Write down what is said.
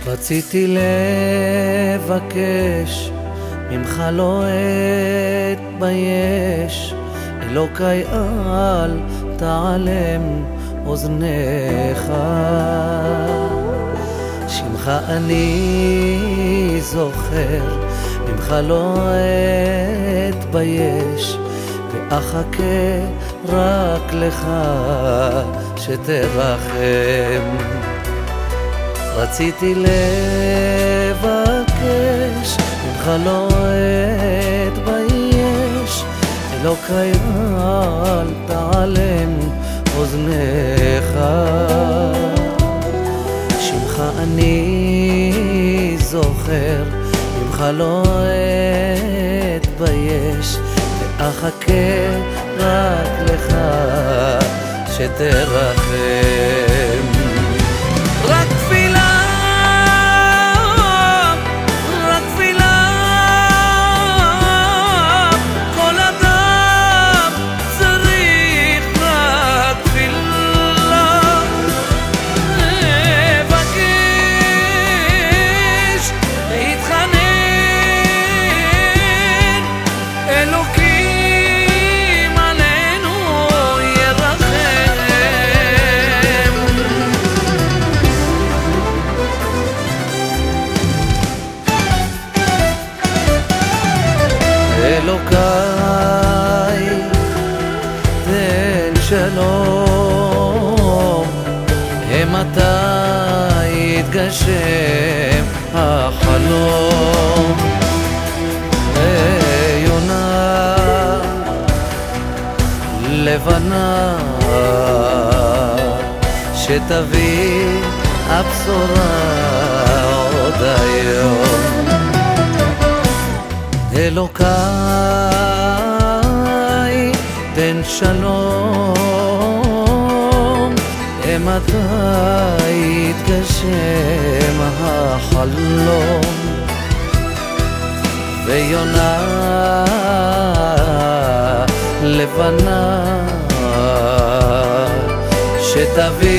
רציתי לבקש ממך לא אתבייש, אלוקי אל תעלם אוזניך, שמך אני זוכר, ממך לא אתבייש, ואחכה רק לך שתרחם. רציתי לבקש ממך לא אתבייש, אלוקי אל תעלם אוזניך, שמך אני זוכר, ממך לא אתבייש, ואחכה רק לך שתרחם. רק תפילה, רק תפילה, כל אדם צריך רק תפילה, לבקש, להתחנן, אלוקים עלינו ירחם. אלוקיי תן שלום, מתי יתגשם החלום, יונה לבנה שתביא הבשורה עוד היום. אלוקיי תן שלום, מתי יתגשם החלום, ויונה לבנה שתביא